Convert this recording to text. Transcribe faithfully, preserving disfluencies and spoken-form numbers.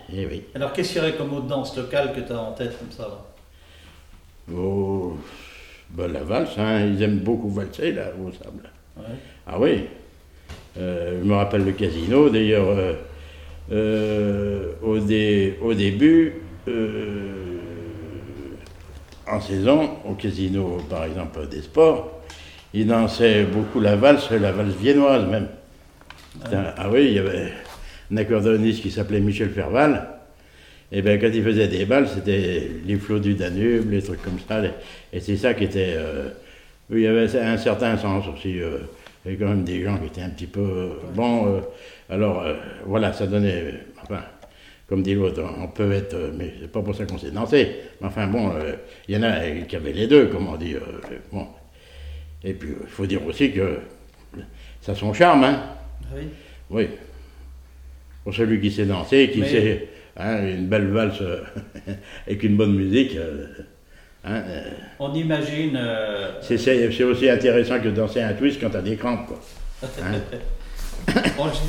eh oui. Alors, qu'est-ce qu'il y aurait comme autre danse locale que tu as en tête comme ça là? Oh, ben, la valse, hein, ils aiment beaucoup valser là, au sable. Ouais. Ah oui, euh, je me rappelle le casino, d'ailleurs, euh, euh, au, dé, au début, euh, en saison, au casino par exemple des sports, ils dansaient beaucoup la valse, la valse viennoise même. Ouais. Un, ah oui, il y avait un accordéoniste qui s'appelait Michel Ferval, et bien quand il faisait des balles, c'était les flots du Danube, les trucs comme ça, les, et c'est ça qui était... Euh, il y avait un certain sens aussi. Euh, il y avait quand même des gens qui étaient un petit peu euh, bons. Euh, alors euh, voilà, ça donnait. Enfin, comme dit l'autre, on peut être. Euh, mais c'est pas pour ça qu'on s'est dansé. Mais enfin bon, il euh, y en a qui avaient les deux, comme on dit. Euh, bon. Et puis il faut dire aussi que ça a son charme, hein. Oui. Oui. Pour celui qui sait danser, qui mais... sait. Hein, une belle valse avec une bonne musique. Euh, Hein, euh, on imagine... Euh... C'est, c'est, c'est aussi intéressant que de danser un twist quand t'as des crampes, quoi. Hein. on,